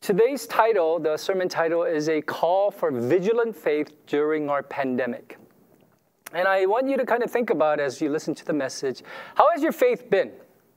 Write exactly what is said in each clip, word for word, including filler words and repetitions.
Today's title, the sermon title, is A Call for Vigilant Faith During Our Pandemic. And I want you to kind of think about, as you listen to the message, how has your faith been?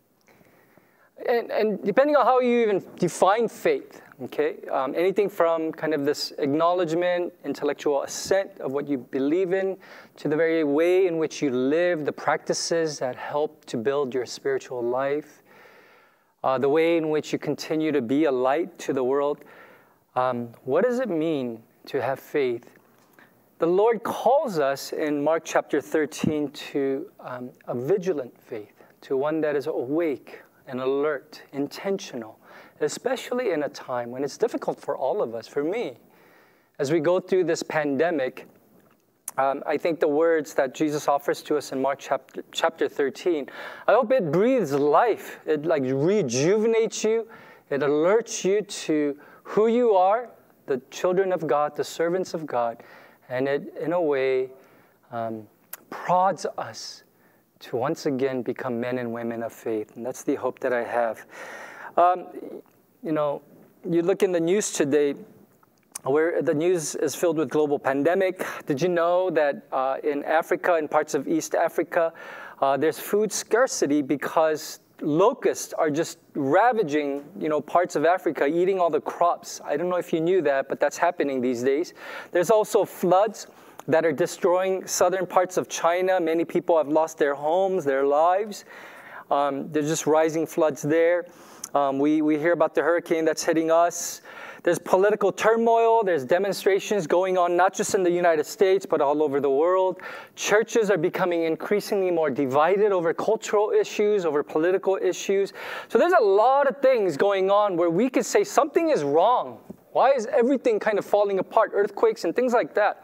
And, and depending on how you even define faith, okay, um, anything from kind of this acknowledgement, intellectual assent of what you believe in, to the very way in which you live, the practices that help to build your spiritual life, uh, the way in which you continue to be a light to the world. Um, what does it mean to have faith? The Lord calls us in Mark chapter thirteen to um, a vigilant faith, to one that is awake and alert, intentional, especially in a time when it's difficult for all of us, for me. As we go through this pandemic, um, I think the words that Jesus offers to us in Mark chapter, chapter thirteen, I hope it breathes life. It like rejuvenates you. It alerts you to who you are, the children of God, the servants of God. And it, in a way, um, prods us to once again become men and women of faith. And that's the hope that I have. Um, you know, you look in the news today, where the news is filled with global pandemic. Did you know that uh, in Africa, in parts of East Africa, uh, there's food scarcity because locusts are just ravaging, you know, parts of Africa, eating all the crops. I don't know if you knew that, but that's happening these days. There's also floods that are destroying southern parts of China. Many people have lost their homes, their lives. Um, there's just rising floods there. Um, we, we hear about the hurricane that's hitting us. There's political turmoil. There's demonstrations going on, not just in the United States, but all over the world. Churches are becoming increasingly more divided over cultural issues, over political issues. So there's a lot of things going on where we could say something is wrong. Why is everything kind of falling apart? Earthquakes and things like that.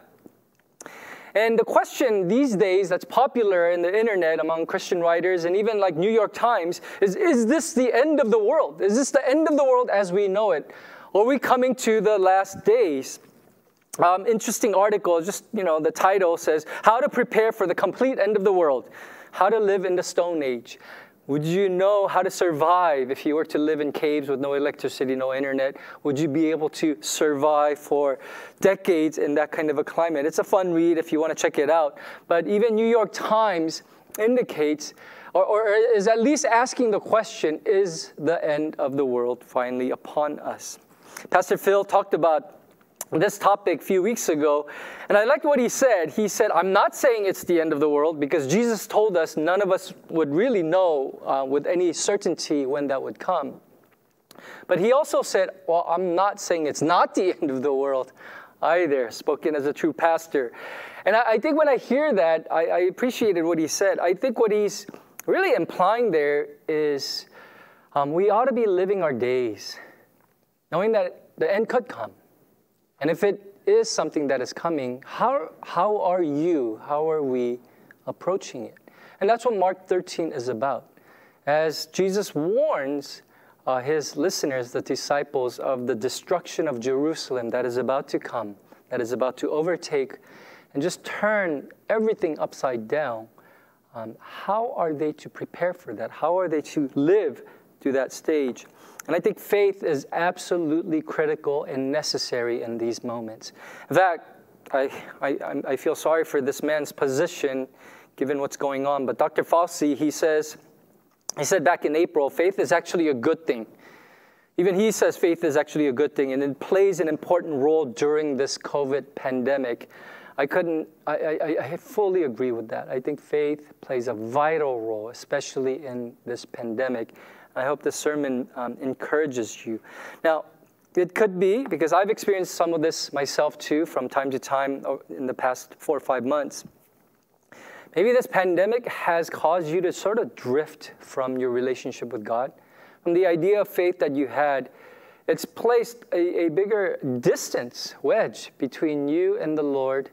And the question these days that's popular in the internet among Christian writers and even like New York Times is, is this the end of the world? Is this the end of the world as we know it? Or are we coming to the last days? Um, interesting article, just, you know, the title says, How to Prepare for the Complete End of the World. How to Live in the Stone Age. Would you know how to survive if you were to live in caves with no electricity, no internet? Would you be able to survive for decades in that kind of a climate? It's a fun read if you want to check it out. But even New York Times indicates, or, or is at least asking the question, is the end of the world finally upon us? Pastor Phil talked about this topic a few weeks ago, and I liked what he said. He said, I'm not saying it's the end of the world, because Jesus told us none of us would really know uh, with any certainty when that would come. But he also said, well, I'm not saying it's not the end of the world either, spoken as a true pastor. And I, I think when I hear that, I, I appreciated what he said. I think what he's really implying there is um, we ought to be living our days, knowing that the end could come. And if it is something that is coming, how, how are you, how are we approaching it? And that's what Mark thirteen is about. As Jesus warns uh, his listeners, the disciples, of the destruction of Jerusalem that is about to come, that is about to overtake and just turn everything upside down, um, how are they to prepare for that? How are they to live through that stage? And I think faith is absolutely critical and necessary in these moments. In fact, I, I, I feel sorry for this man's position, given what's going on. But Doctor Fauci, he says, he said back in April, faith is actually a good thing. Even he says faith is actually a good thing, and it plays an important role during this COVID pandemic. I couldn't, I, I, I fully agree with that. I think faith plays a vital role, especially in this pandemic. I hope this sermon um, encourages you. Now, it could be, because I've experienced some of this myself too from time to time in the past four or five months. Maybe this pandemic has caused you to sort of drift from your relationship with God. From the idea of faith that you had, it's placed a, a bigger distance, wedge, between you and the Lord.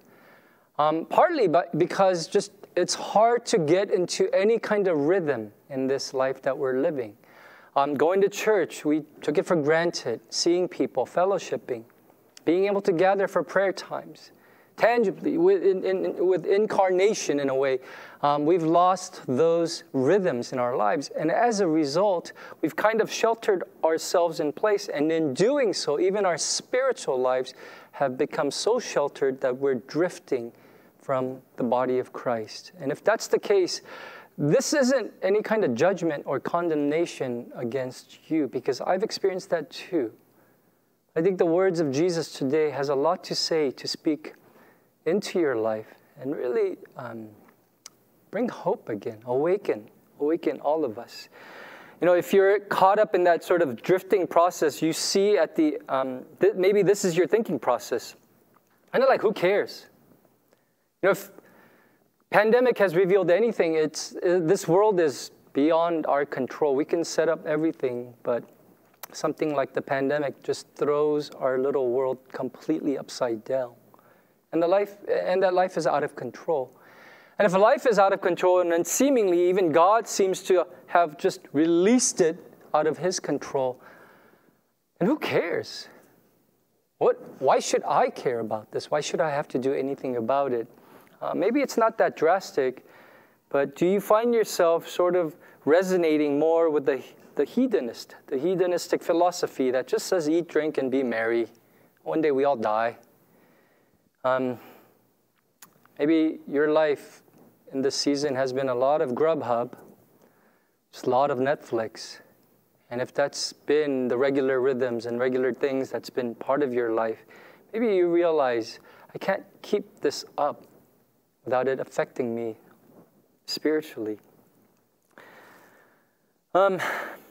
Um, partly but because just it's hard to get into any kind of rhythm in this life that we're living. Um, going to church, we took it for granted. Seeing people, fellowshipping, being able to gather for prayer times, tangibly, with, in, in, with incarnation in a way. Um, we've lost those rhythms in our lives. And as a result, we've kind of sheltered ourselves in place. And in doing so, even our spiritual lives have become so sheltered that we're drifting from the body of Christ. And if that's the case, this isn't any kind of judgment or condemnation against you, because I've experienced that too. I think the words of Jesus today has a lot to say, to speak into your life and really um, bring hope again, awaken, awaken all of us. You know, if you're caught up in that sort of drifting process, you see at the, um, th- maybe this is your thinking process. And they're like, who cares? You know, if pandemic has revealed anything, it's uh, this world is beyond our control. We can set up everything, but something like the pandemic just throws our little world completely upside down. And the life, and that life is out of control. And if life is out of control, and then seemingly even God seems to have just released it out of his control, and who cares? What? Why should I care about this? Why should I have to do anything about it? Uh, maybe it's not that drastic, but do you find yourself sort of resonating more with the, the hedonist, the hedonistic philosophy that just says eat, drink, and be merry? One day we all die. Um, maybe your life in this season has been a lot of Grubhub, just a lot of Netflix. And if that's been the regular rhythms and regular things that's been part of your life, maybe you realize, I can't keep this up without it affecting me spiritually. Um,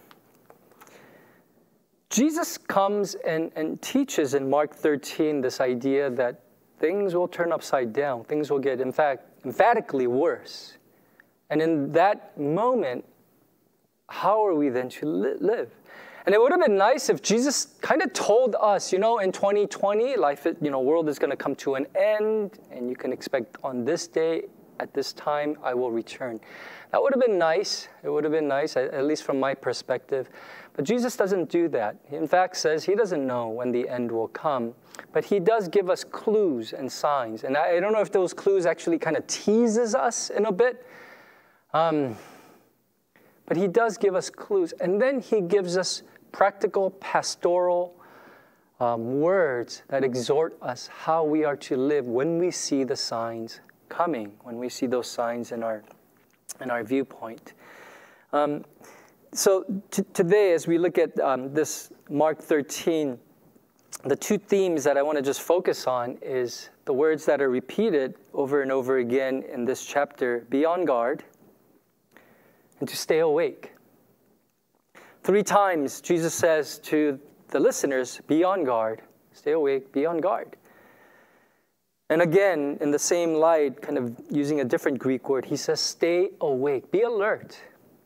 Jesus comes and, and teaches in Mark thirteen this idea that things will turn upside down. Things will get, in fact, emphatically worse. And in that moment, how are we then to li- live? And it would have been nice if Jesus kind of told us, you know, in twenty twenty, life, you know, world is going to come to an end, and you can expect on this day, at this time, I will return. That would have been nice. It would have been nice, at least from my perspective. But Jesus doesn't do that. He, in fact, says he doesn't know when the end will come. But he does give us clues and signs. And I, I don't know if those clues actually kind of teases us in a bit. Um, but he does give us clues. And then he gives us practical, pastoral um, words that exhort us how we are to live when we see the signs coming, when we see those signs in our in our viewpoint. Um, so t- today, as we look at um, this Mark thirteen, the two themes that I want to just focus on is the words that are repeated over and over again in this chapter: be on guard and to stay awake. Three times Jesus says to the listeners, be on guard, stay awake, be on guard. And again, in the same light, kind of using a different Greek word, he says, stay awake, be alert.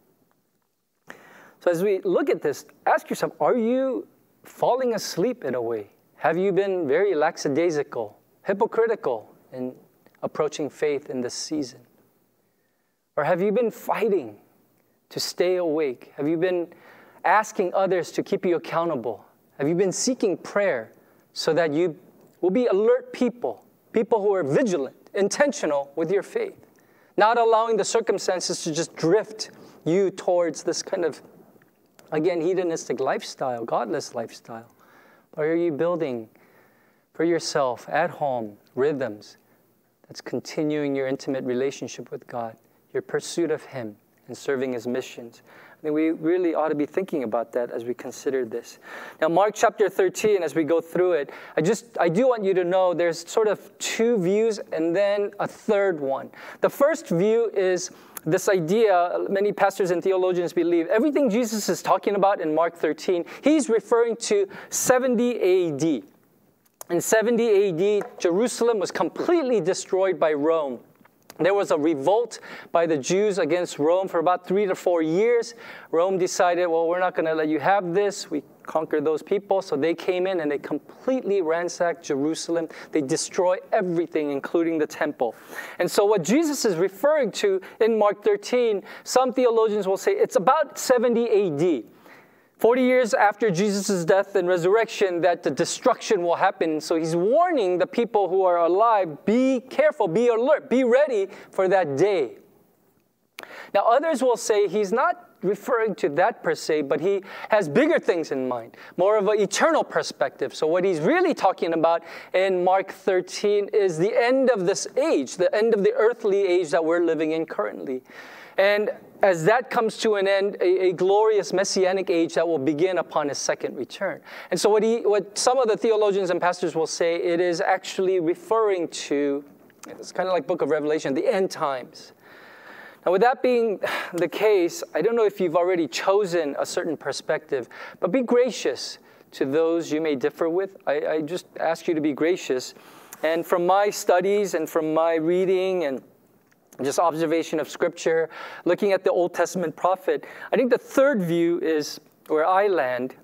So as we look at this, ask yourself, are you falling asleep in a way? Have you been very lackadaisical, hypocritical in approaching faith in this season? Or have you been fighting to stay awake? Have you been asking others to keep you accountable? Have you been seeking prayer so that you will be alert people? People who are vigilant, intentional with your faith, not allowing the circumstances to just drift you towards this kind of, again, hedonistic lifestyle, godless lifestyle. Or are you building for yourself at home rhythms that's continuing your intimate relationship with God, your pursuit of him and serving his missions? I think we really ought to be thinking about that as we consider this. Now, Mark chapter thirteen, as we go through it, I just, I do want you to know there's sort of two views and then a third one. The first view is this idea, many pastors and theologians believe, everything Jesus is talking about in Mark thirteen, he's referring to seventy A D. In seventy A D, Jerusalem was completely destroyed by Rome. There was a revolt by the Jews against Rome for about three to four years. Rome decided, well, we're not going to let you have this. We conquered those people. So they came in and they completely ransacked Jerusalem. They destroy everything, including the temple. And so what Jesus is referring to in Mark thirteen, some theologians will say it's about seventy A D. forty years after Jesus' death and resurrection, that the destruction will happen. So he's warning the people who are alive, be careful, be alert, be ready for that day. Now, others will say he's not referring to that per se, but he has bigger things in mind, more of an eternal perspective. So what he's really talking about in Mark thirteen is the end of this age, the end of the earthly age that we're living in currently. And as that comes to an end, a, a glorious messianic age that will begin upon his second return. And so what, he, what some of the theologians and pastors will say, it is actually referring to, it's kind of like Book of Revelation, the end times. Now, with that being the case, I don't know if you've already chosen a certain perspective, but be gracious to those you may differ with. I, I just ask you to be gracious. And from my studies and from my reading and just observation of Scripture, looking at the Old Testament prophet, I think the third view is where I land,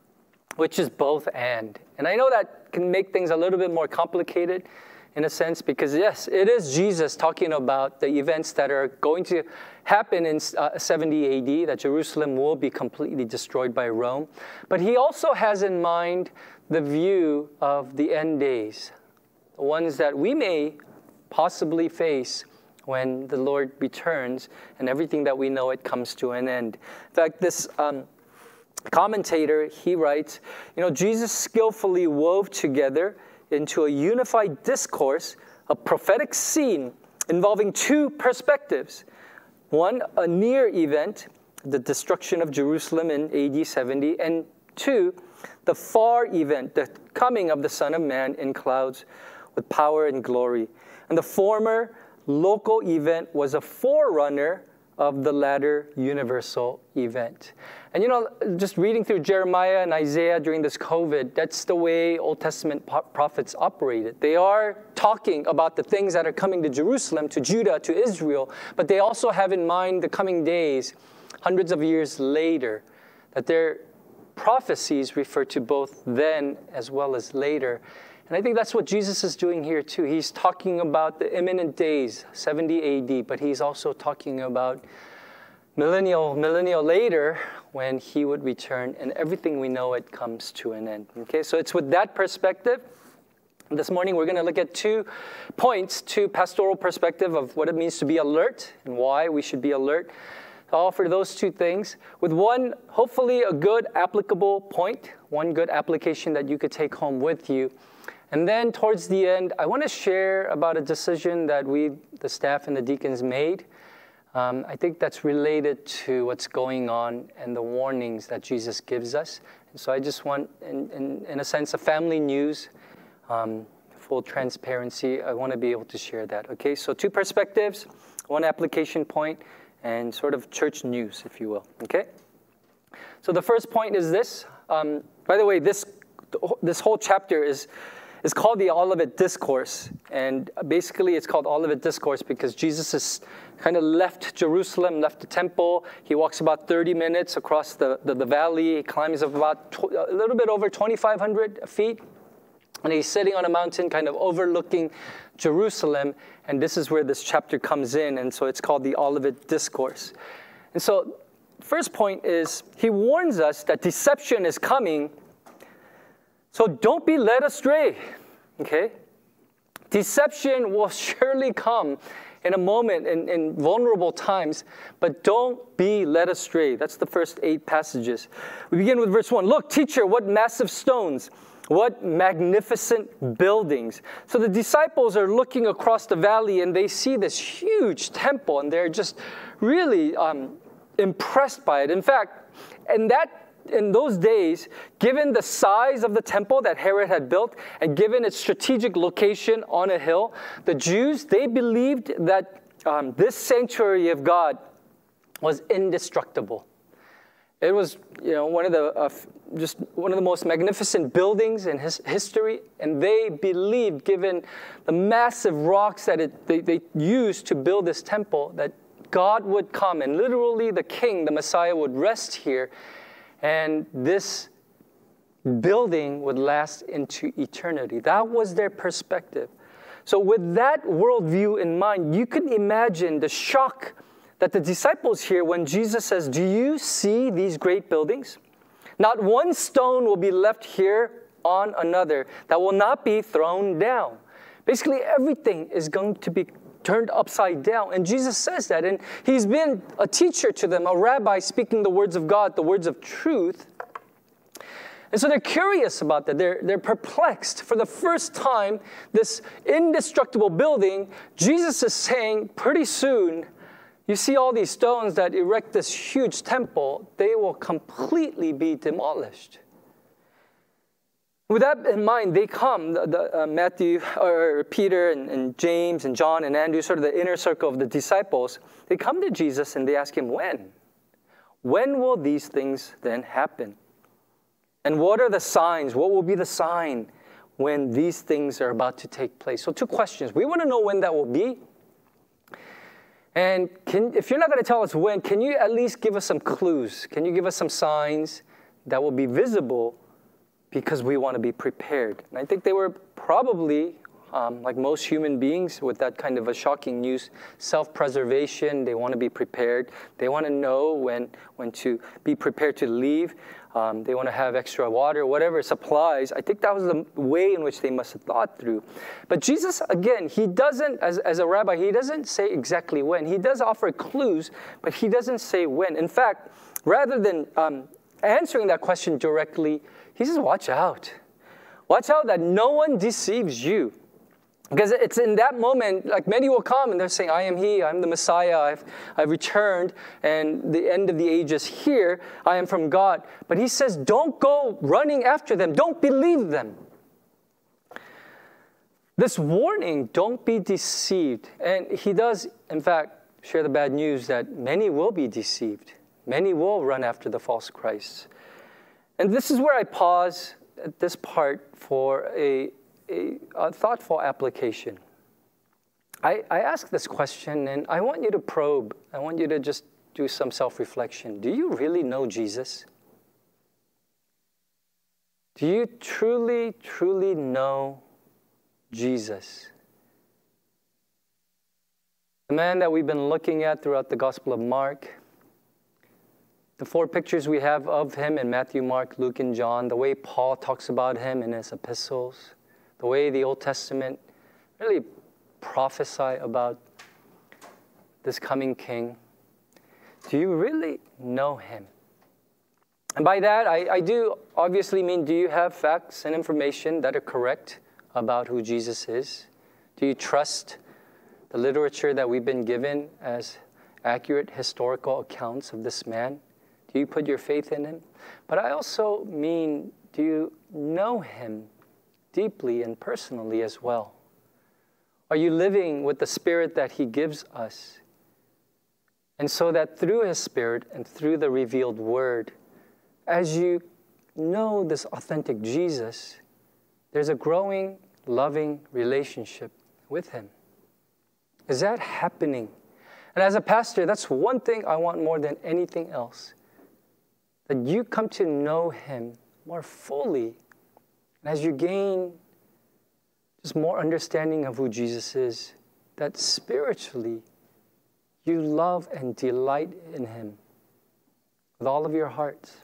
which is both and. And I know that can make things a little bit more complicated in a sense, because yes, it is Jesus talking about the events that are going to happen in uh, seventy A D, that Jerusalem will be completely destroyed by Rome. But he also has in mind the view of the end days, the ones that we may possibly face when the Lord returns and everything that we know it comes to an end. In fact, this um, commentator, he writes, you know, Jesus skillfully wove together into a unified discourse, a prophetic scene involving two perspectives. One, a near event, the destruction of Jerusalem in A D seventy, and two, the far event, the coming of the Son of Man in clouds with power and glory. And the former local event was a forerunner of the latter universal event. And you know, just reading through Jeremiah and Isaiah during this COVID, that's the way Old Testament prophets operated. They are talking about the things that are coming to Jerusalem, to Judah, to Israel, but they also have in mind the coming days, hundreds of years later, that their prophecies refer to both then as well as later. And I think that's what Jesus is doing here too. He's talking about the imminent days, seventy A D, but he's also talking about millennial, millennial later when he would return and everything we know it comes to an end. Okay, so it's with that perspective. This morning we're going to look at two points, two pastoral perspective of what it means to be alert and why we should be alert. I'll offer those two things with one, hopefully a good applicable point, one good application that you could take home with you. And then towards the end, I want to share about a decision that we, the staff and the deacons, made. Um, I think that's related to what's going on and the warnings that Jesus gives us. And so I just want, in, in, in a sense, a family news, um, full transparency. I want to be able to share that. Okay, so two perspectives, one application point, and sort of church news, if you will. Okay? So the first point is this. Um, by the way, this, this whole chapter is... It's called the Olivet Discourse, and basically it's called Olivet Discourse because Jesus has kind of left Jerusalem, left the temple. He walks about thirty minutes across the, the, the valley. He climbs up about tw- a little bit over twenty-five hundred feet, and he's sitting on a mountain kind of overlooking Jerusalem, and this is where this chapter comes in, and so it's called the Olivet Discourse. And so first point is he warns us that deception is coming. So don't be led astray, okay? Deception will surely come in a moment, in, in vulnerable times, but don't be led astray. That's the first eight passages. We begin with verse one. Look, teacher, what massive stones, what magnificent buildings. So the disciples are looking across the valley and they see this huge temple and they're just really um, impressed by it. In fact, in that In those days, given the size of the temple that Herod had built and given its strategic location on a hill, the Jews, they believed that um, this sanctuary of God was indestructible. It was, you know, one of the uh, just one of the most magnificent buildings in his history, and they believed, given the massive rocks that it, they, they used to build this temple, that God would come and literally the King, the Messiah, would rest here. And this building would last into eternity. That was their perspective. So with that worldview in mind, you can imagine the shock that the disciples hear when Jesus says, do you see these great buildings? Not one stone will be left here on another that will not be thrown down. Basically, everything is going to be turned upside down. And Jesus says that. And he's been a teacher to them, a rabbi speaking the words of God, the words of truth. And so they're curious about that. They're, they're perplexed. For the first time, this indestructible building, Jesus is saying, pretty soon, you see all these stones that erect this huge temple, they will completely be demolished. With that in mind, they come, the, the, uh, Matthew, or Peter, and, and James, and John, and Andrew, sort of the inner circle of the disciples. They come to Jesus and they ask him, when? When will these things then happen? And what are the signs? What will be the sign when these things are about to take place? So two questions. We want to know when that will be. And can, if you're not going to tell us when, can you at least give us some clues? Can you give us some signs that will be visible because we want to be prepared? And I think they were probably, um, like most human beings, with that kind of a shocking news, self-preservation. They want to be prepared. They want to know when, when to be prepared to leave. Um, they want to have extra water, whatever supplies. I think that was the way in which they must have thought through. But Jesus, again, he doesn't, as, as a rabbi, he doesn't say exactly when. He does offer clues, but he doesn't say when. In fact, rather than um, answering that question directly, he says, watch out. Watch out that no one deceives you. Because it's in that moment, like many will come and they're saying, I am he, I'm the Messiah, I've, I've returned, and the end of the age is here, I am from God. But he says, don't go running after them, don't believe them. This warning, don't be deceived. And he does, in fact, share the bad news that many will be deceived. Many will run after the false Christ. And this is where I pause at this part for a A, a thoughtful application. I, I ask this question, and I want you to probe. I want you to just do some self-reflection. Do you really know Jesus? Do you truly, truly know Jesus? The man that we've been looking at throughout the Gospel of Mark, the four pictures we have of him in Matthew, Mark, Luke, and John, the way Paul talks about him in his epistles, the way the Old Testament really prophesy about this coming king. Do you really know him? And by that, I, I do obviously mean, do you have facts and information that are correct about who Jesus is? Do you trust the literature that we've been given as accurate historical accounts of this man? Do you put your faith in him? But I also mean, do you know him deeply and personally as well? Are you living with the Spirit that he gives us? And so that through his Spirit and through the revealed word, as you know this authentic Jesus, there's a growing, loving relationship with him. Is that happening? And as a pastor, that's one thing I want more than anything else. That you come to know him more fully. And as you gain just more understanding of who Jesus is, that spiritually you love and delight in him with all of your hearts.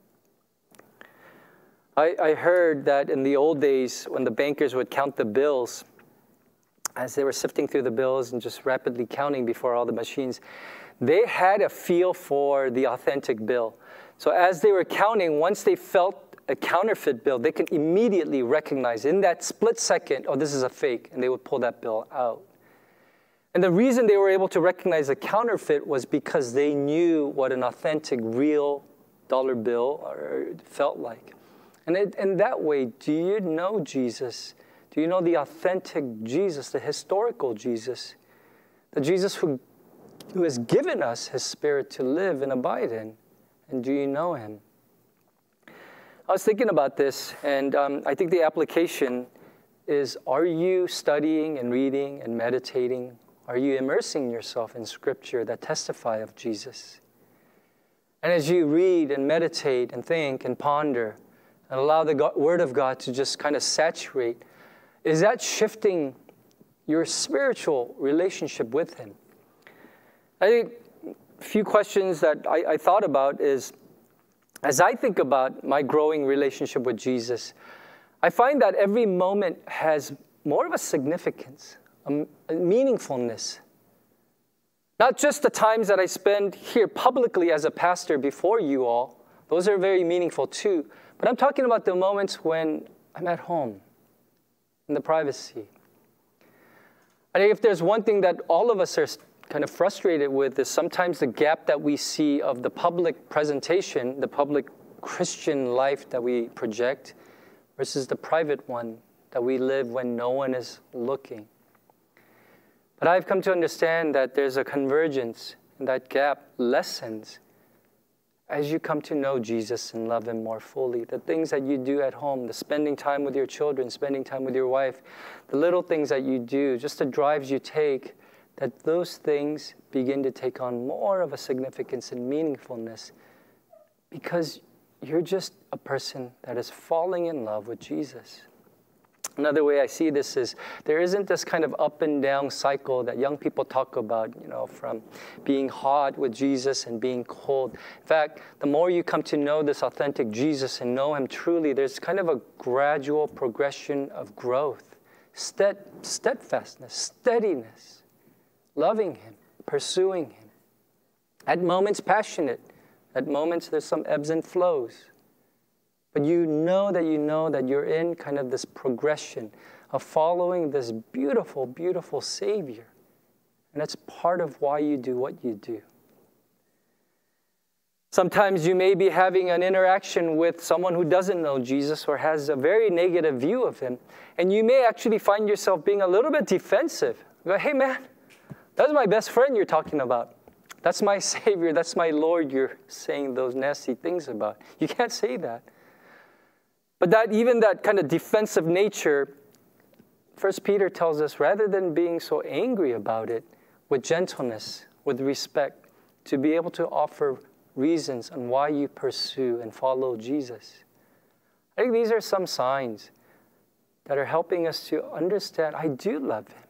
I, I heard that in the old days when the bankers would count the bills, as they were sifting through the bills and just rapidly counting before all the machines, they had a feel for the authentic bill. So as they were counting, once they felt a counterfeit bill, they could immediately recognize in that split second, oh, this is a fake, and they would pull that bill out. And the reason they were able to recognize a counterfeit was because they knew what an authentic, real dollar bill felt like. And it, in that way, do you know Jesus? Do you know the authentic Jesus, the historical Jesus, the Jesus who, who has given us his Spirit to live and abide in? And do you know him? I was thinking about this, and um, I think the application is, are you studying and reading and meditating? Are you immersing yourself in Scripture that testify of Jesus? And as you read and meditate and think and ponder and allow the God, Word of God to just kind of saturate, is that shifting your spiritual relationship with him? I think a few questions that I, I thought about is, as I think about my growing relationship with Jesus, I find that every moment has more of a significance, a, a meaningfulness. Not just the times that I spend here publicly as a pastor before you all. Those are very meaningful too. But I'm talking about the moments when I'm at home, in the privacy. I think if there's one thing that all of us are kind of frustrated with is sometimes the gap that we see of the public presentation, the public Christian life that we project versus the private one that we live when no one is looking. But I've come to understand that there's a convergence, and that gap lessens as you come to know Jesus and love Him more fully. The things that you do at home, the spending time with your children, spending time with your wife, the little things that you do, just the drives you take, that those things begin to take on more of a significance and meaningfulness because you're just a person that is falling in love with Jesus. Another way I see this is there isn't this kind of up and down cycle that young people talk about, you know, from being hot with Jesus and being cold. In fact, the more you come to know this authentic Jesus and know Him truly, there's kind of a gradual progression of growth, stead, steadfastness, steadiness, loving Him, pursuing Him. At moments passionate, at moments there's some ebbs and flows. But you know that you know that you're in kind of this progression of following this beautiful, beautiful Savior. And that's part of why you do what you do. Sometimes you may be having an interaction with someone who doesn't know Jesus or has a very negative view of Him. And you may actually find yourself being a little bit defensive. You go, hey man, that's my best friend you're talking about. That's my Savior, that's my Lord you're saying those nasty things about. You can't say that. But that even that kind of defensive nature, First Peter tells us, rather than being so angry about it, with gentleness, with respect, to be able to offer reasons on why you pursue and follow Jesus. I think these are some signs that are helping us to understand, I do love Him.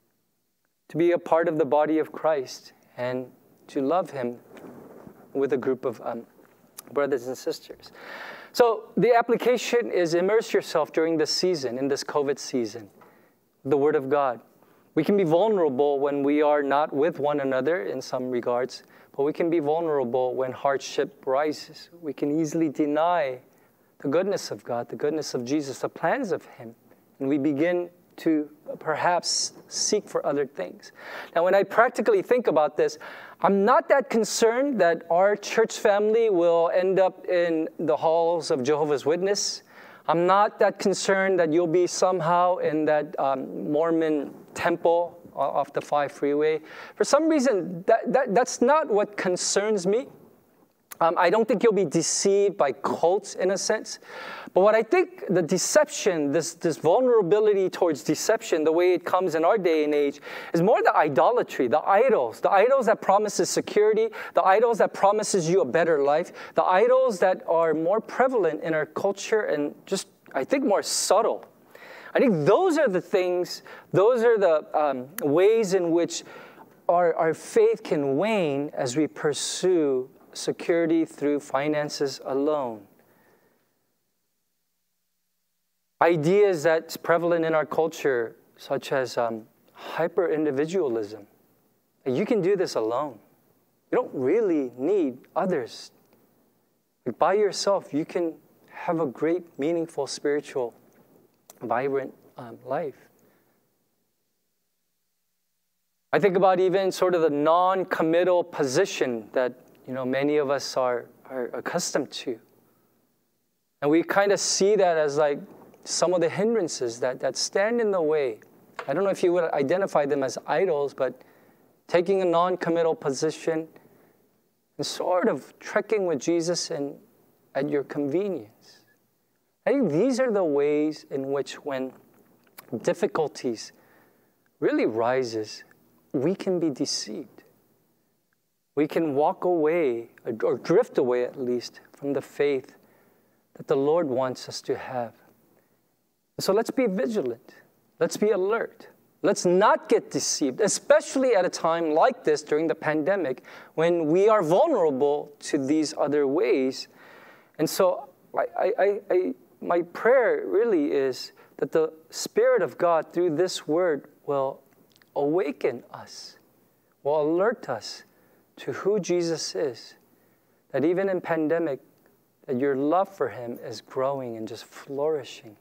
To be a part of the body of Christ and to love Him with a group of um, brothers and sisters. So the application is immerse yourself during this season, in this COVID season, the Word of God. We can be vulnerable when we are not with one another in some regards, but we can be vulnerable when hardship rises. We can easily deny the goodness of God, the goodness of Jesus, the plans of Him, and we begin to perhaps seek for other things. Now, when I practically think about this, I'm not that concerned that our church family will end up in the halls of Jehovah's Witness. I'm not that concerned that you'll be somehow in that um, Mormon temple off the five freeway. For some reason, that, that, that's not what concerns me. Um, I don't think you'll be deceived by cults in a sense. But what I think the deception, this, this vulnerability towards deception, the way it comes in our day and age, is more the idolatry, the idols, the idols that promises security, the idols that promises you a better life, the idols that are more prevalent in our culture and just, I think, more subtle. I think those are the things, those are the um, ways in which our, our faith can wane as we pursue security through finances alone. Ideas that's prevalent in our culture, such as um, hyper-individualism. You can do this alone. You don't really need others. Like by yourself, you can have a great, meaningful, spiritual, vibrant um, life. I think about even sort of the non-committal position that you know many of us are, are accustomed to. And we kind of see that as like some of the hindrances that, that stand in the way. I don't know if you would identify them as idols, but taking a non-committal position and sort of trekking with Jesus and at your convenience. I think these are the ways in which when difficulties really rises, we can be deceived. We can walk away, or drift away at least, from the faith that the Lord wants us to have. So let's be vigilant. Let's be alert. Let's not get deceived, especially at a time like this during the pandemic when we are vulnerable to these other ways. And so I, I, I, my prayer really is that the Spirit of God through this word will awaken us, will alert us to who Jesus is. That even in pandemic, that your love for him is growing and just flourishing.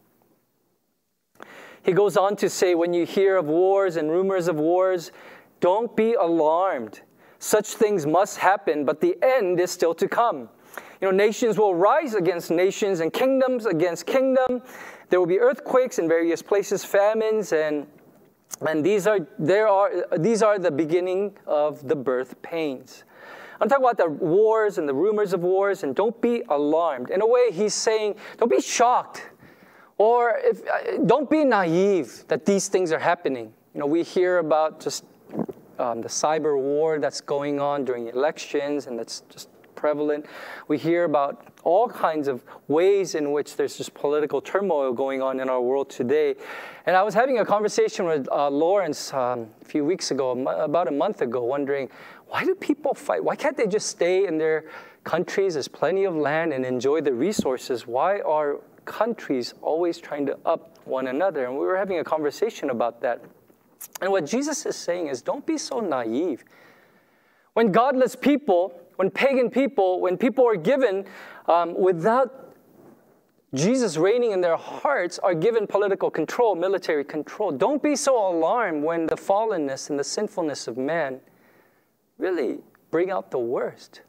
He goes on to say, when you hear of wars and rumors of wars, don't be alarmed. Such things must happen, but the end is still to come. You know, nations will rise against nations and kingdoms against kingdom. There will be earthquakes in various places, famines, and and these are there are these are the beginning of the birth pains. I'm talking about the wars and the rumors of wars, and don't be alarmed. In a way, he's saying, don't be shocked, or if, don't be naive that these things are happening. You know, we hear about just um, the cyber war that's going on during elections, and that's just prevalent. We hear about all kinds of ways in which there's just political turmoil going on in our world today. And I was having a conversation with uh, Lawrence um, a few weeks ago, about a month ago, wondering, why do people fight? Why can't they just stay in their countries? There's plenty of land and enjoy the resources. Why are countries always trying to up one another? And we were having a conversation about that. And what Jesus is saying is, don't be so naive. When godless people, when pagan people, when people are given um, without Jesus reigning in their hearts, are given political control, military control, don't be so alarmed when the fallenness and the sinfulness of man really bring out the worst.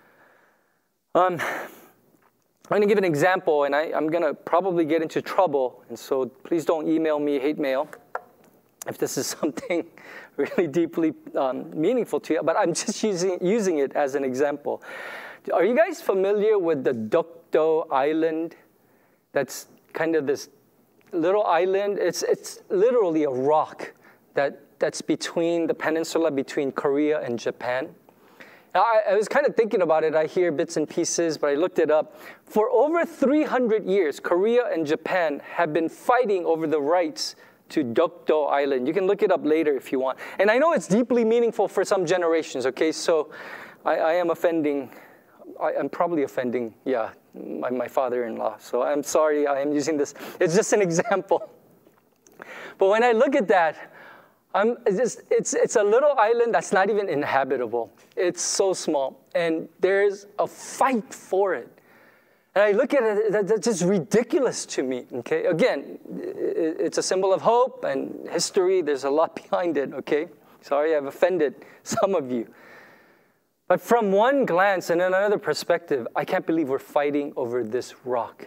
Um, I'm going to give an example, and I, I'm going to probably get into trouble, and so please don't email me hate mail if this is something really deeply um, meaningful to you, but I'm just using, using it as an example. Are you guys familiar with the Dokdo Island? That's kind of this little island. It's, it's literally a rock that, that's between the peninsula, between Korea and Japan. Now, I, I was kind of thinking about it. I hear bits and pieces, but I looked it up. For over three hundred years, Korea and Japan have been fighting over the rights to Dokdo Island. You can look it up later if you want. And I know it's deeply meaningful for some generations, okay? So I, I am offending, I am probably offending, yeah, my, my father-in-law. So I'm sorry I am using this. It's just an example. But when I look at that, I'm it's, just, it's, it's a little island that's not even inhabitable. It's so small. And there's a fight for it. And I look at it, that's just ridiculous to me, okay? Again, it's a symbol of hope and history. There's a lot behind it, okay? Sorry I've offended some of you. But from one glance and another perspective, I can't believe we're fighting over this rock.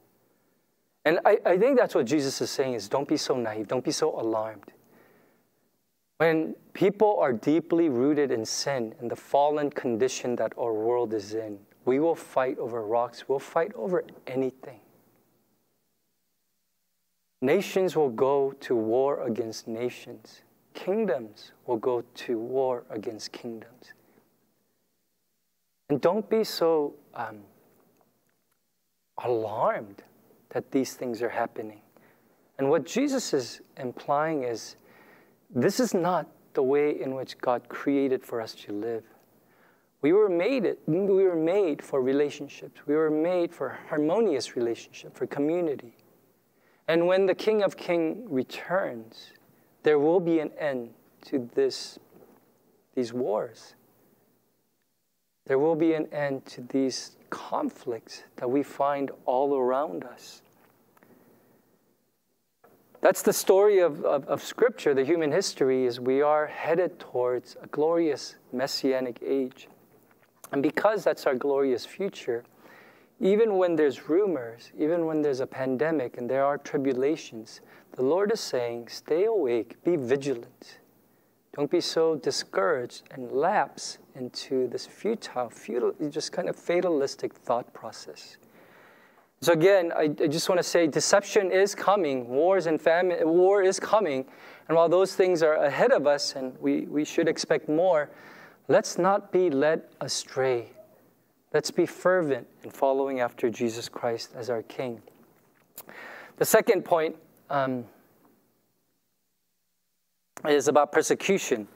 And I, I think that's what Jesus is saying is, don't be so naive, don't be so alarmed. When people are deeply rooted in sin and the fallen condition that our world is in, we will fight over rocks. We'll fight over anything. Nations will go to war against nations. Kingdoms will go to war against kingdoms. And don't be so um, alarmed that these things are happening. And what Jesus is implying is, this is not the way in which God created for us to live. We were made it. We were made for relationships. We were made for harmonious relationship, for community. And when the King of Kings returns, there will be an end to this, these wars. There will be an end to these conflicts that we find all around us. That's the story of, of, of Scripture, the human history, is we are headed towards a glorious Messianic age. And because that's our glorious future, even when there's rumors, even when there's a pandemic and there are tribulations, the Lord is saying, stay awake, be vigilant. Don't be so discouraged and lapse into this futile, futile, just kind of fatalistic thought process. So again, I, I just want to say deception is coming, wars and famine, war is coming. And while those things are ahead of us and we, we should expect more, let's not be led astray. Let's be fervent in following after Jesus Christ as our King. The second point um, is about persecution.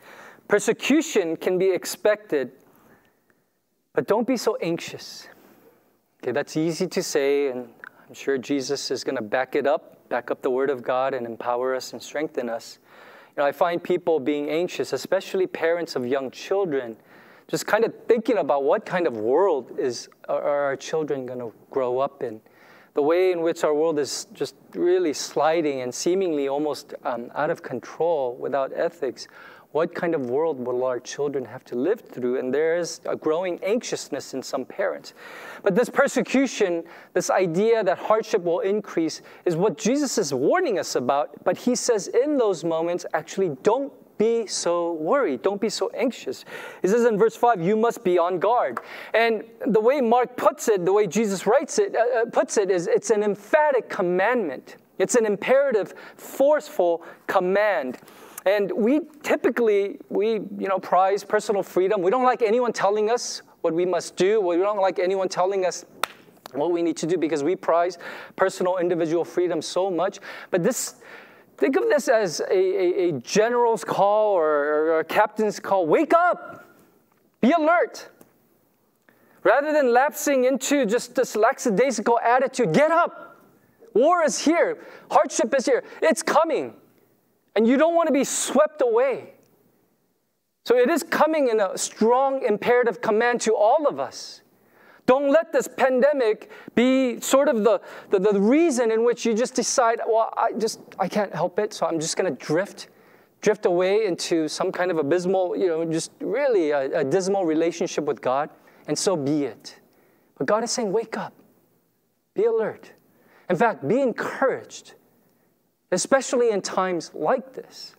Persecution can be expected, but don't be so anxious. Okay, that's easy to say, and I'm sure Jesus is going to back it up, back up the Word of God and empower us and strengthen us. You know, I find people being anxious, especially parents of young children, just kind of thinking about what kind of world is are our children going to grow up in. The way in which our world is just really sliding and seemingly almost um, out of control without ethics. What kind of world will our children have to live through? And there is a growing anxiousness in some parents. But this persecution, this idea that hardship will increase, is what Jesus is warning us about. But he says in those moments, actually, don't be so worried. Don't be so anxious. He says in verse five, you must be on guard. And the way Mark puts it, the way Jesus writes it, uh, puts it, is it's an emphatic commandment. It's an imperative, forceful command. And we typically, we, you know, prize personal freedom. We don't like anyone telling us what we must do. We don't like anyone telling us what we need to do because we prize personal individual freedom so much. But this, think of this as a, a, a general's call or, or a captain's call. Wake up! Be alert! Rather than lapsing into just this lackadaisical attitude, get up! War is here. Hardship is here. It's coming. And you don't want to be swept away. So it is coming in a strong imperative command to all of us. Don't let this pandemic be sort of the, the, the reason in which you just decide, well, I just, I can't help it, so I'm just going to drift, drift away into some kind of abysmal, you know, just really a, a dismal relationship with God, and so be it. But God is saying, wake up. Be alert. In fact, be encouraged. Especially in times like this.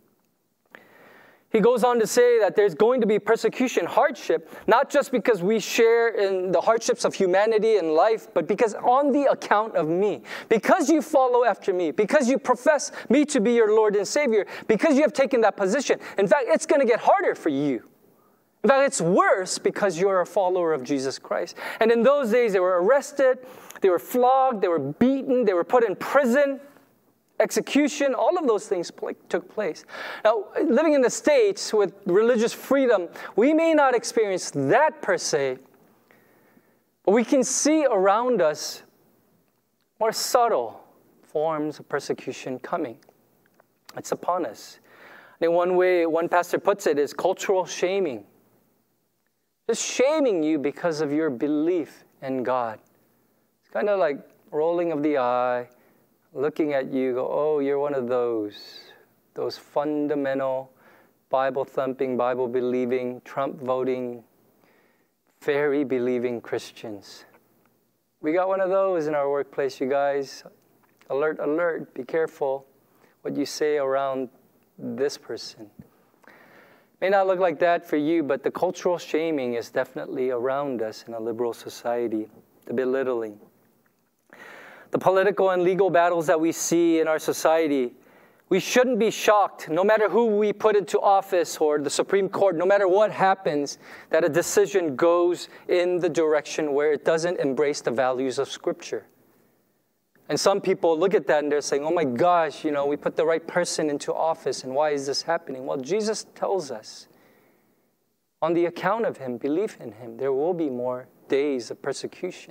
He goes on to say that there's going to be persecution, hardship, not just because we share in the hardships of humanity and life, but because on the account of me, because you follow after me, because you profess me to be your Lord and Savior, because you have taken that position. In fact, it's going to get harder for you. In fact, it's worse because you're a follower of Jesus Christ. And in those days, they were arrested, they were flogged, they were beaten, they were put in prison. Execution, all of those things pl- took place. Now, living in the States with religious freedom, we may not experience that per se, but we can see around us more subtle forms of persecution coming. It's upon us. In one way, one pastor puts it, is cultural shaming. Just shaming you because of your belief in God. It's kind of like rolling of the eye, looking at you, go, oh, you're one of those, those fundamental, Bible-thumping, Bible-believing, Trump-voting, fairy-believing Christians. We got one of those in our workplace, you guys. Alert, alert, be careful what you say around this person. May not look like that for you, but the cultural shaming is definitely around us in a liberal society, the belittling. The political and legal battles that we see in our society, we shouldn't be shocked, no matter who we put into office or the Supreme Court, no matter what happens, that a decision goes in the direction where it doesn't embrace the values of Scripture. And some people look at that and they're saying, oh my gosh, you know, we put the right person into office, and why is this happening? Well, Jesus tells us, on the account of him, belief in him, there will be more days of persecution.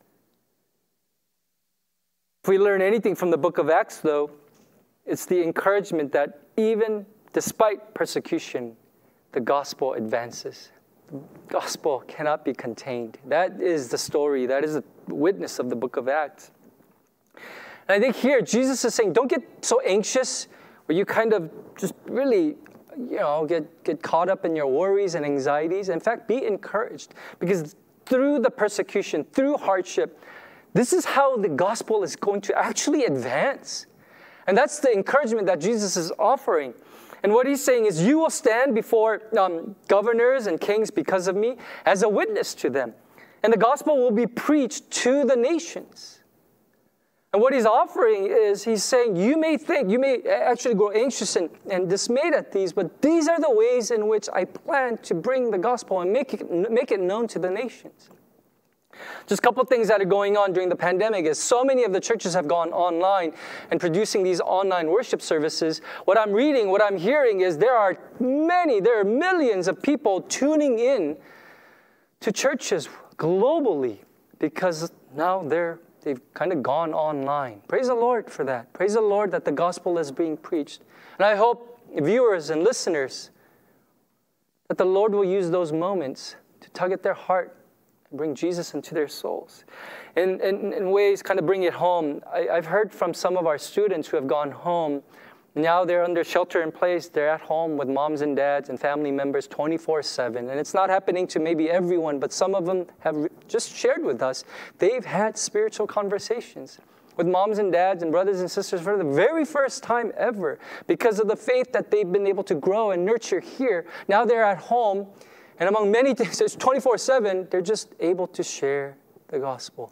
If we learn anything from the book of Acts, though, it's the encouragement that even despite persecution, the gospel advances. The gospel cannot be contained. That is the story. That is the witness of the book of Acts. And I think here, Jesus is saying, don't get so anxious where you kind of just really, you know, get, get caught up in your worries and anxieties. In fact, be encouraged, because through the persecution, through hardship, this is how the gospel is going to actually advance. And that's the encouragement that Jesus is offering. And what he's saying is, you will stand before um, governors and kings because of me as a witness to them. And the gospel will be preached to the nations. And what he's offering is, he's saying, you may think, you may actually grow anxious and, and dismayed at these, but these are the ways in which I plan to bring the gospel and make it, make it known to the nations. Just a couple things that are going on during the pandemic is so many of the churches have gone online and producing these online worship services. What I'm reading, what I'm hearing is there are many, there are millions of people tuning in to churches globally because now they're, they've kind of gone online. Praise the Lord for that. Praise the Lord that the gospel is being preached. And I hope viewers and listeners that the Lord will use those moments to tug at their heart and bring Jesus into their souls. In, in, in ways, kind of bring it home. I, I've heard from some of our students who have gone home. Now they're under shelter in place. They're at home with moms and dads and family members twenty-four seven. And it's not happening to maybe everyone, but some of them have just shared with us. They've had spiritual conversations with moms and dads and brothers and sisters for the very first time ever because of the faith that they've been able to grow and nurture here. Now they're at home, and among many things, it's twenty-four seven, they're just able to share the gospel.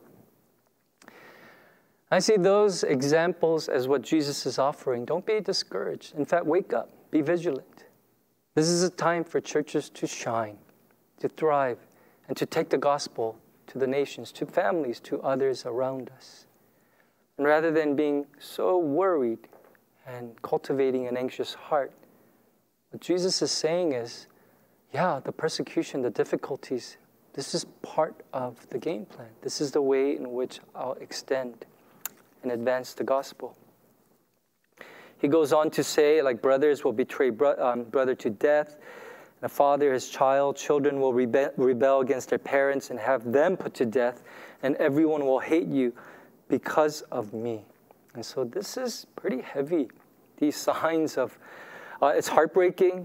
I see those examples as what Jesus is offering. Don't be discouraged. In fact, wake up. Be vigilant. This is a time for churches to shine, to thrive, and to take the gospel to the nations, to families, to others around us. And rather than being so worried and cultivating an anxious heart, what Jesus is saying is, yeah, the persecution, the difficulties, this is part of the game plan. This is the way in which I'll extend and advance the gospel. He goes on to say, like brothers will betray bro- um, brother to death, and a father his child, children will rebe- rebel against their parents and have them put to death, and everyone will hate you because of me. And so this is pretty heavy, these signs of, uh, it's heartbreaking.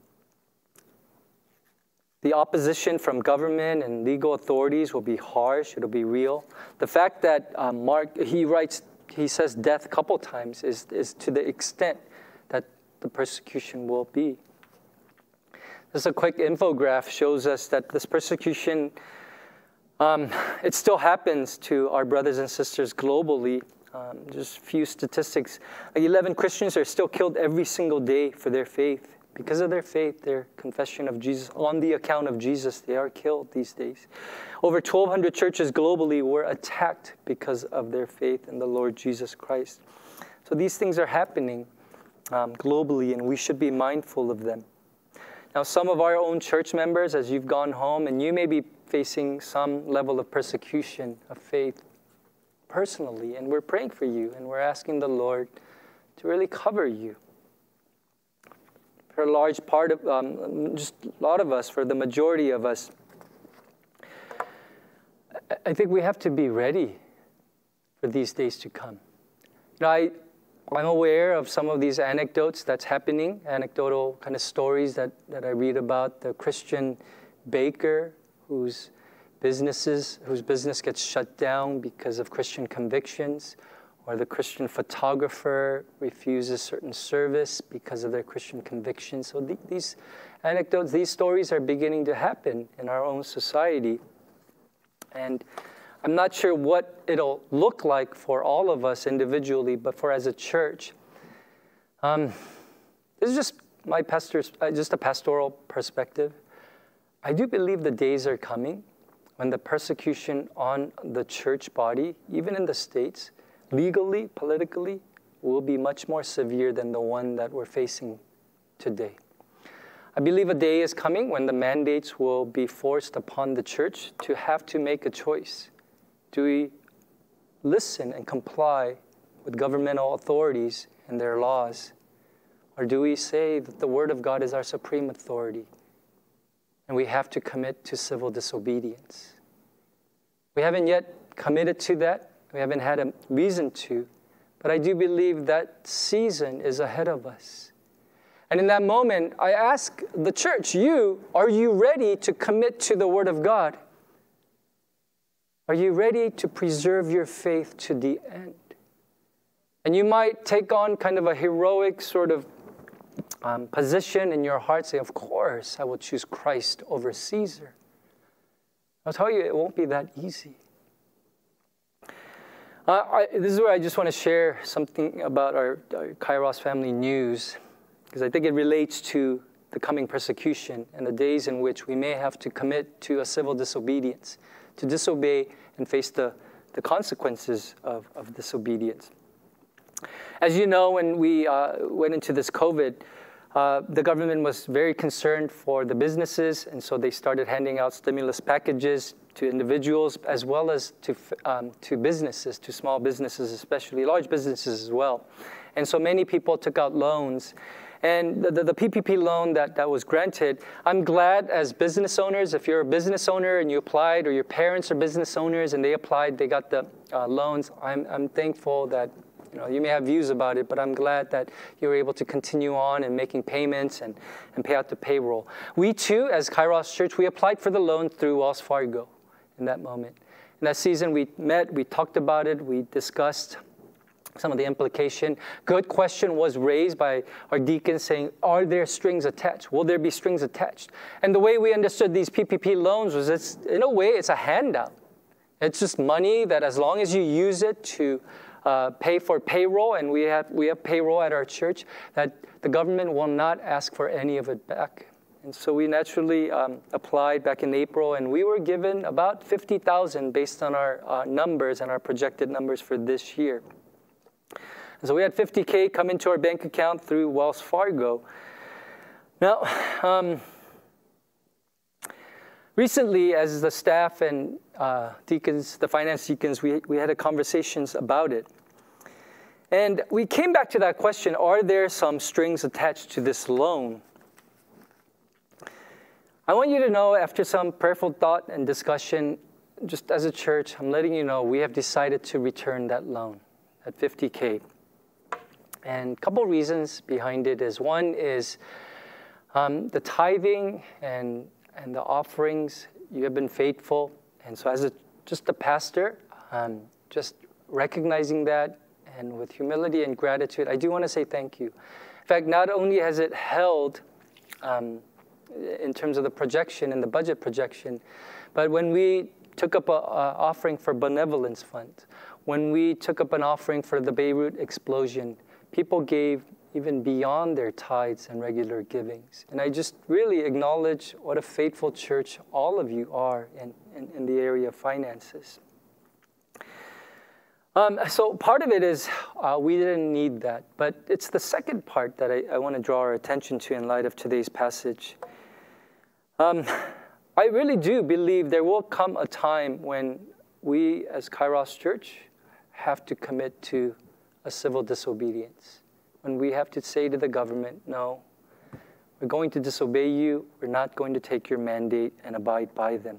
The opposition from government and legal authorities will be harsh. It'll be real. The fact that um, Mark, he writes, he says death a couple times is, is to the extent that the persecution will be. Just a quick infograph shows us that this persecution, um, it still happens to our brothers and sisters globally. Um, just a few statistics. Like eleven Christians are still killed every single day for their faith. Because of their faith, their confession of Jesus, on the account of Jesus, they are killed these days. Over twelve hundred churches globally were attacked because of their faith in the Lord Jesus Christ. So these things are happening um, globally, and we should be mindful of them. Now, some of our own church members, as you've gone home, and you may be facing some level of persecution of faith personally, and we're praying for you, and we're asking the Lord to really cover you. For a large part of, um, just a lot of us, for the majority of us, I think we have to be ready for these days to come. You know, I, I'm aware of some of these anecdotes that's happening, anecdotal kind of stories that, that I read about the Christian baker whose businesses, whose business gets shut down because of Christian convictions, or the Christian photographer refuses certain service because of their Christian convictions. So th- these anecdotes, these stories are beginning to happen in our own society. And I'm not sure what it'll look like for all of us individually, but for as a church. Um, this is just my pastor's, uh, just a pastoral perspective. I do believe the days are coming when the persecution on the church body, even in the States, legally, politically, will be much more severe than the one that we're facing today. I believe a day is coming when the mandates will be forced upon the church to have to make a choice. Do we listen and comply with governmental authorities and their laws? Or do we say that the Word of God is our supreme authority and we have to commit to civil disobedience? We haven't yet committed to that. We haven't had a reason to, but I do believe that season is ahead of us. And in that moment, I ask the church, you, are you ready to commit to the Word of God? Are you ready to preserve your faith to the end? And you might take on kind of a heroic sort of um, position in your heart, say, of course, I will choose Christ over Caesar. I'll tell you, it won't be that easy. Uh, I, this is where I just want to share something about our, our Kairos Family News, because I think it relates to the coming persecution and the days in which we may have to commit to a civil disobedience, to disobey and face the, the consequences of, of disobedience. As you know, when we uh, went into this COVID, Uh, the government was very concerned for the businesses, and so they started handing out stimulus packages to individuals as well as to, um, to businesses, to small businesses, especially large businesses as well. And so many people took out loans. And the, the, the P P P loan that, that was granted, I'm glad as business owners, if you're a business owner and you applied, or your parents are business owners and they applied, they got the uh, loans, I'm, I'm thankful that, you know, you may have views about it, but I'm glad that you were able to continue on and making payments and, and pay out the payroll. We too, as Kairos Church, we applied for the loan through Wells Fargo in that moment. In that season, we met, we talked about it, we discussed some of the implication. Good question was raised by our deacons saying, are there strings attached? Will there be strings attached? And the way we understood these P P P loans was, it's, in a way, it's a handout. It's just money that as long as you use it to uh, pay for payroll, and we have, we have payroll at our church, that the government will not ask for any of it back. And so we naturally um, applied back in April, and we were given about fifty thousand dollars based on our uh, numbers and our projected numbers for this year. And so we had fifty K come into our bank account through Wells Fargo. Now, um, recently, as the staff and uh, deacons, the finance deacons, we, we had a conversations about it. And we came back to that question, are there some strings attached to this loan? I want you to know, after some prayerful thought and discussion, just as a church, I'm letting you know we have decided to return that loan, that fifty K. And a couple reasons behind it is, one is um, the tithing and, and the offerings, you have been faithful. And so as a, just a pastor, um, just recognizing that, and with humility and gratitude, I do want to say thank you. In fact, not only has it held um, in terms of the projection and the budget projection, but when we took up an offering for Benevolence Fund, when we took up an offering for the Beirut explosion, people gave even beyond their tithes and regular givings. And I just really acknowledge what a faithful church all of you are in, in, in the area of finances. Um, so part of it is uh, we didn't need that. But it's the second part that I, I want to draw our attention to in light of today's passage. Um, I really do believe there will come a time when we as Kairos Church have to commit to a civil disobedience, when we have to say to the government, no, we're going to disobey you, we're not going to take your mandate and abide by them.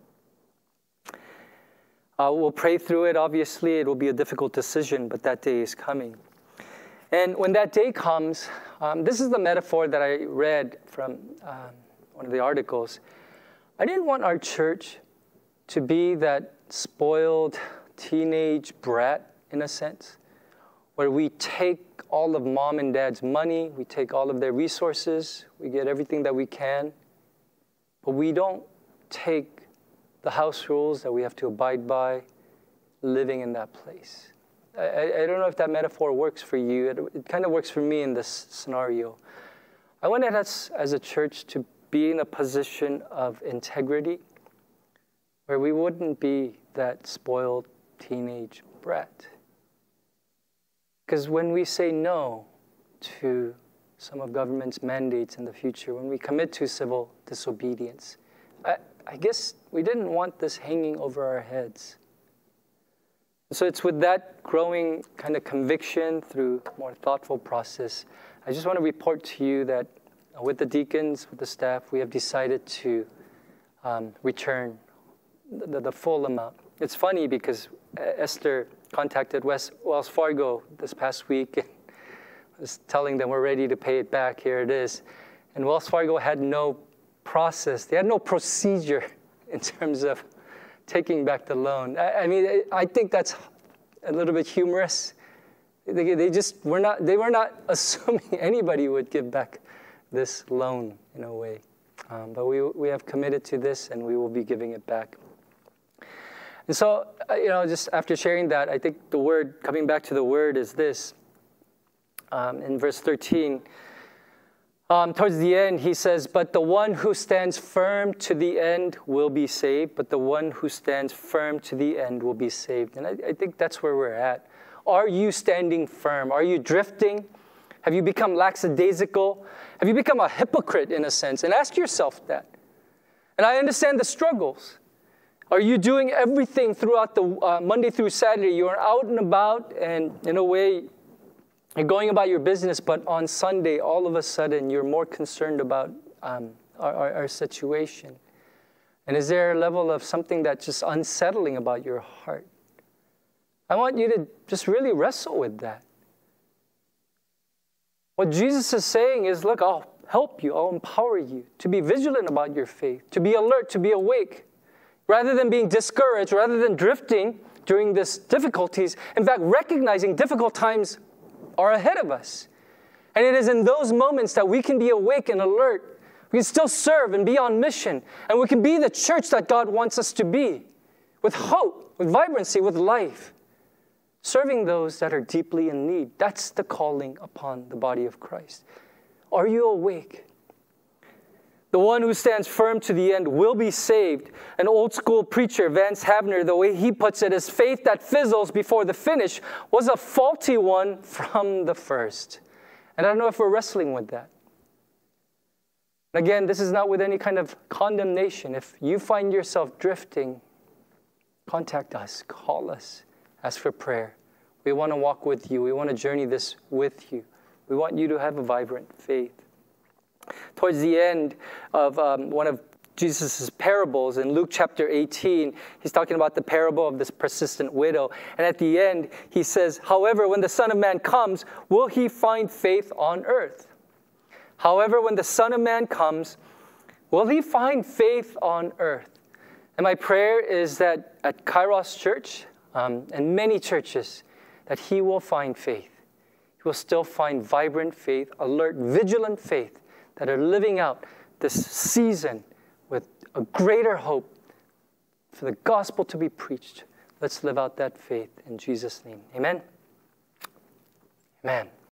Uh, we'll pray through it, obviously, it will be a difficult decision, but that day is coming. And when that day comes, um, this is the metaphor that I read from um, one of the articles. I didn't want our church to be that spoiled teenage brat, in a sense, where we take all of mom and dad's money, we take all of their resources, we get everything that we can, but we don't take the house rules that we have to abide by living in that place. I, I don't know if that metaphor works for you. It, it kind of works for me in this scenario. I wanted us as a church to be in a position of integrity where we wouldn't be that spoiled teenage brat. Because when we say no to some of government's mandates in the future, when we commit to civil disobedience, I, I guess we didn't want this hanging over our heads. So it's with that growing kind of conviction through more thoughtful process, I just want to report to you that with the deacons, with the staff, we have decided to um, return the, the full amount. It's funny because Esther contacted West, Wells Fargo this past week and was telling them we're ready to pay it back, here it is. And Wells Fargo had no process, they had no procedure in terms of taking back the loan. I, I mean, I think that's a little bit humorous. They, they just were not, they were not assuming anybody would give back this loan in a way. Um, but we, we have committed to this and we will be giving it back. And so, uh, you know, just after sharing that, I think the word, coming back to the word, is this. Um, in verse thirteen, um, towards the end, he says, but the one who stands firm to the end will be saved, but the one who stands firm to the end will be saved. And I, I think that's where we're at. Are you standing firm? Are you drifting Have you become lackadaisical? Have you become a hypocrite in a sense? And ask yourself that. And I understand the struggles. Are you doing everything throughout the uh, Monday through Saturday? You're out and about, and in a way, you're going about your business, but on Sunday, all of a sudden, you're more concerned about um, our, our, our situation. And is there a level of something that's just unsettling about your heart? I want you to just really wrestle with that. What Jesus is saying is, look, I'll help you, I'll empower you to be vigilant about your faith, to be alert, to be awake. Rather than being discouraged, rather than drifting during these difficulties, in fact, recognizing difficult times are ahead of us. And it is in those moments that we can be awake and alert. We can still serve and be on mission. And we can be the church that God wants us to be, with hope, with vibrancy, with life. Serving those that are deeply in need. That's the calling upon the body of Christ. Are you awake? The one who stands firm to the end will be saved. An old school preacher, Vance Havner, the way he puts it is, faith that fizzles before the finish was a faulty one from the first. And I don't know if we're wrestling with that. Again, this is not with any kind of condemnation. If you find yourself drifting, contact us, call us, ask for prayer. We want to walk with you. We want to journey this with you. We want you to have a vibrant faith. Towards the end of um, one of Jesus' parables in Luke chapter eighteen, he's talking about the parable of this persistent widow. And at the end, he says, however, when the Son of Man comes, will he find faith on earth? However, when the Son of Man comes, will he find faith on earth? And my prayer is that at Kairos Church um, and many churches, that he will find faith. He will still find vibrant faith, alert, vigilant faith, that are living out this season with a greater hope for the gospel to be preached. Let's live out that faith in Jesus' name. Amen? Amen.